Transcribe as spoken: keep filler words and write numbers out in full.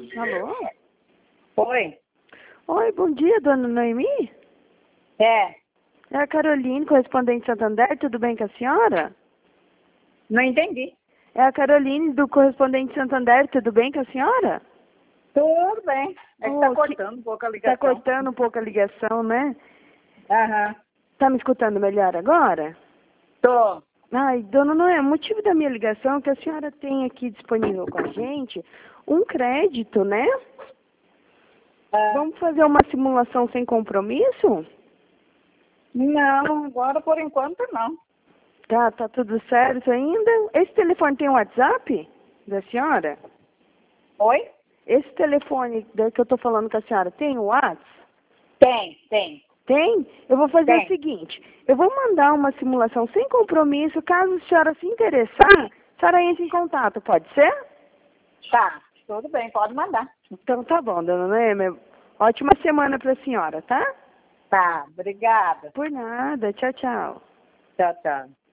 Alô? Oi. Oi, bom dia, dona Noemi? É. É a Caroline, correspondente Santander, tudo bem com a senhora? Não entendi. É a Caroline do correspondente Santander, tudo bem com a senhora? Tudo bem. É que Oh, tá que- cortando um pouco a ligação. Tá cortando um pouco a ligação, né? Aham. Tá me escutando melhor agora? Tô. Ai, dona Noemi, o motivo da minha ligação é que a senhora tem aqui disponível com a gente um crédito, né? Ah, Vamos fazer uma simulação sem compromisso? não, agora por enquanto não. Tá, tá tudo certo ainda? Esse telefone tem WhatsApp da senhora? Oi? Esse telefone da que eu tô falando com a senhora tem o WhatsApp? Tem, tem. Tem? Eu vou fazer Tem. o seguinte, eu vou mandar uma simulação sem compromisso, caso a senhora se interessar, a senhora entre em contato, pode ser? Tá. Tudo bem, pode mandar. Então tá bom, dona Noemi. Ótima semana pra senhora, tá? Tá, obrigada. Por nada, tchau, tchau. Tchau, tchau.